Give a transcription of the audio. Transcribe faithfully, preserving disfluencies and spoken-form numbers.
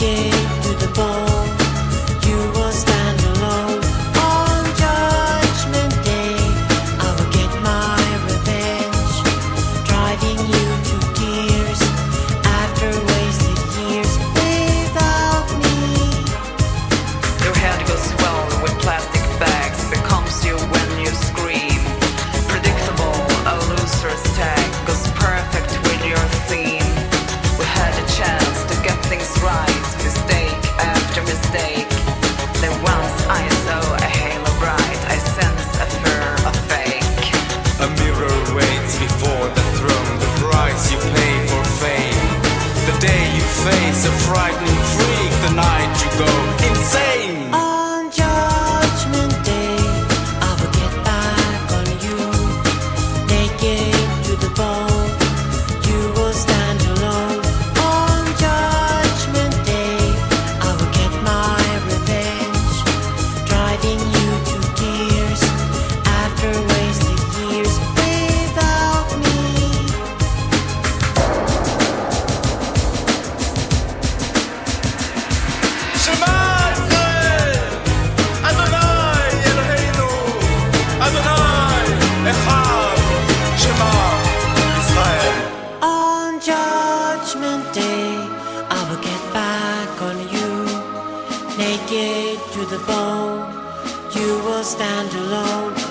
naked to the bone. You will stand alone on Judgment Day. I will get my revenge, driving you to tears after wasted years without me. Your head goes swelled with plastic bags, becomes you when you scream. Predictable, a loser's tag goes perfect with your theme. We had a chance to get things right, mistake after mistake. Then once I saw a halo bright, I sensed a fear of fake. A mirror waits before the throne, the price you pay for fame. The day you face a frightening freak, the night you go insane. On Judgment Day, I will get back on you, naked to the bone. You will stand alone. On Judgment Day, I will get my revenge, driving you to tears after wasted years without me. Shema Israel, Adonai Eloheinu, Adonai Echad, Shema Israel. On Judgment Day, I will get back on you, naked to the bone. You will stand alone.